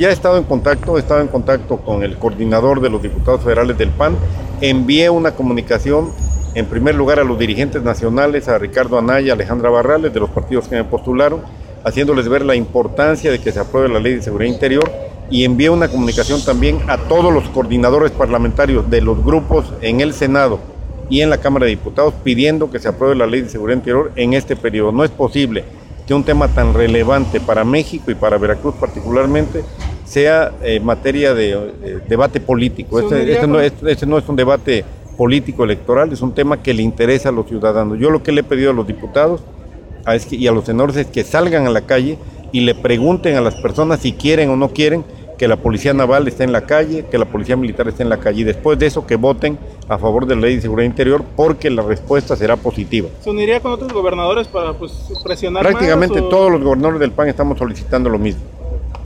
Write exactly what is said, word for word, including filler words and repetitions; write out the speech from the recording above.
ya he estado en contacto, he estado en contacto con el coordinador de los diputados federales del P A N, envié una comunicación en primer lugar a los dirigentes nacionales, a Ricardo Anaya, Alejandra Barrales, de los partidos que me postularon, haciéndoles ver la importancia de que se apruebe la Ley de Seguridad Interior, y envié una comunicación también a todos los coordinadores parlamentarios de los grupos en el Senado y en la Cámara de Diputados pidiendo que se apruebe la Ley de Seguridad Interior en este periodo. No es posible que un tema tan relevante para México y para Veracruz particularmente sea eh, materia de eh, debate político. Este, este, no, este, este no es un debate político electoral, es un tema que le interesa a los ciudadanos. Yo lo que le he pedido a los diputados a es que, y a los senadores es que salgan a la calle y le pregunten a las personas si quieren o no quieren que la Policía Naval esté en la calle, que la Policía Militar esté en la calle, y después de eso que voten a favor de la Ley de Seguridad Interior, porque la respuesta será positiva. ¿Se uniría con otros gobernadores para pues, presionar Prácticamente más, o... todos los gobernadores del P A N estamos solicitando lo mismo.